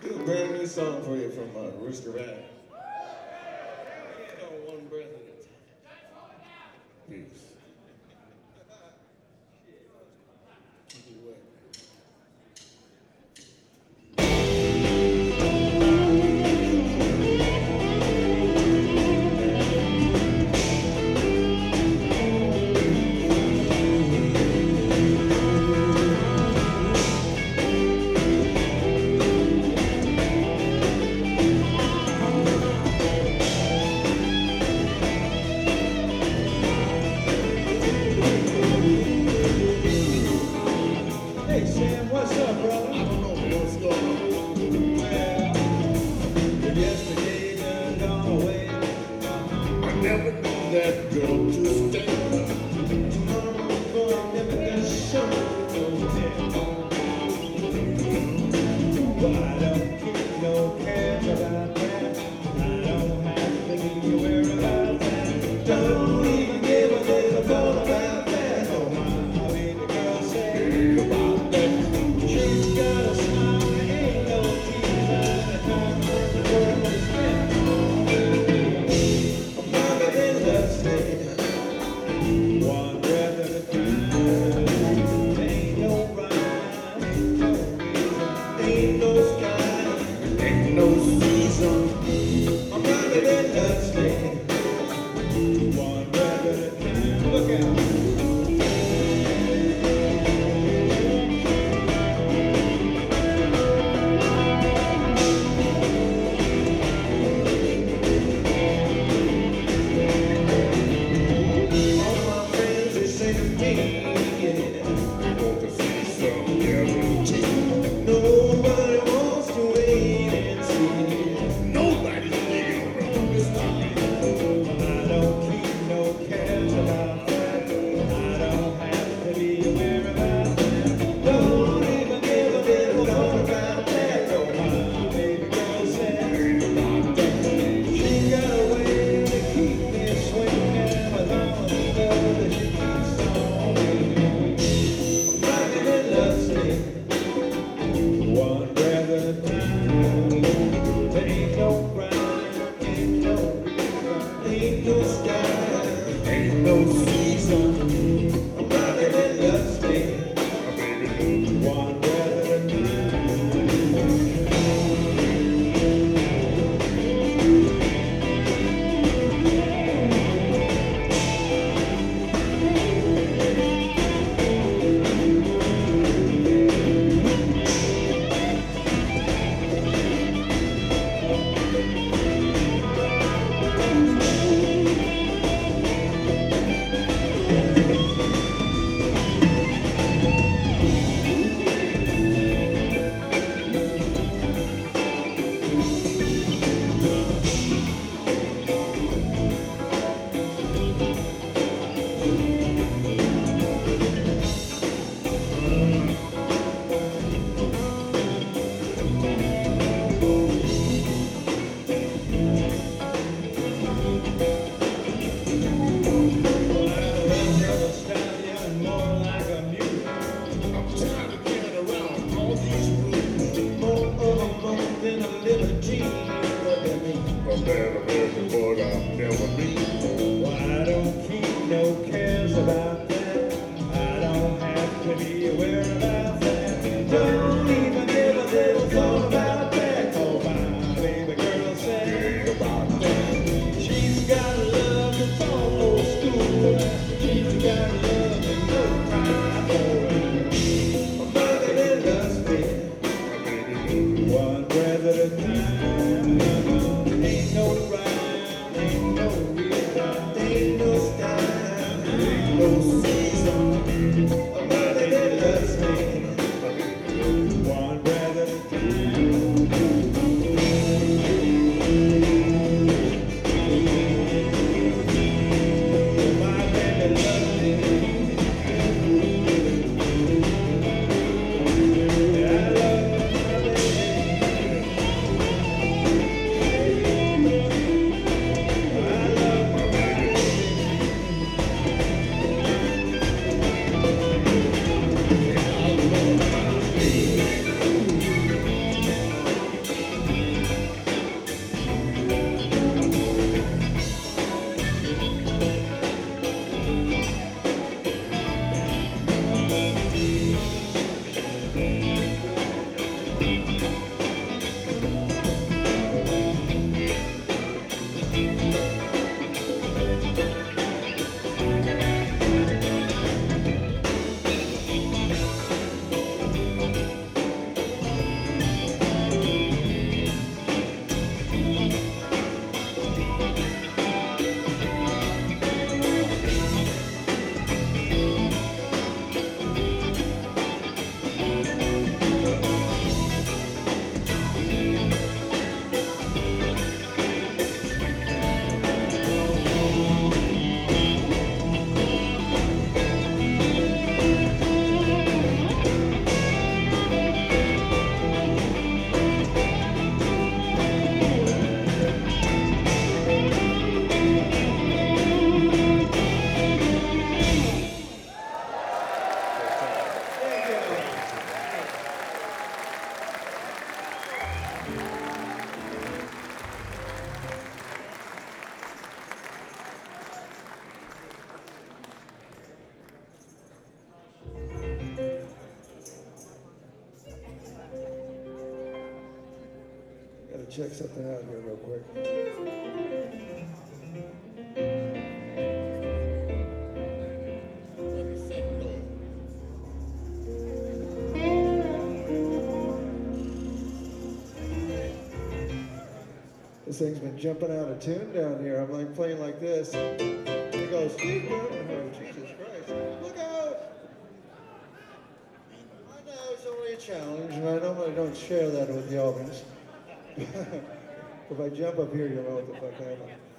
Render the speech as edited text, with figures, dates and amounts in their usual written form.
Do a brand new song for you from Rooster Rat. It's called One Breath at a Time. Peace. Keep it wet. Hey Sam, what's up, brother? I don't know what's going on. Well, yesterday done gone away. I never knew that girl to stay. Tomorrow's gonna never get show. I don't keep no cares about that. I don't have to be aware about that. Don't even give a little thought about that. Oh, my baby girl said about that. She's got a smile, there ain't no tears at the time when the world is spent. Mama in love state, one breath at a time. Ain't no rhyme, ain't no reason, ain't no sky, ain't no season. I'm running in love state, one breath at a time. Look out. All my friends, they say to me, yeah, want to see some guarantee. Nobody wants to wait and see. Nobody's digging around this time. I don't keep no cares about that. I don't have to be aware about that. Don't even give a little thought about that. Oh, my baby girl said about that. She got a way to keep me swinging with all the love that she keeps on me. I'm rocking in love state, one breath at a time. There ain't no rhyme, ain't no reason, ain't no sky, ain't no season. I'm rocking in love state, one breath at a time. I don't keep no cares about that. I don't have to be aware about that. Don't even give a little thought about that. Oh, my baby girl said about that. She's got a love that's almost school. She's got a love that's no cry for it. I'm running in love state, one breath at a time. Ain't no rhyme, ain't no reason, ain't no style, ain't no season. I'm running in love state, one breath at a time. My baby loves me. I love my baby. I love my baby. Gotta check something out here real quick. This thing's been jumping out of tune down here. I'm like playing like this. It goes, oh, Jesus Christ, look out! I know it's only a challenge, and I normally don't share that with the audience. If I jump up here, you'll know what the fuck happened.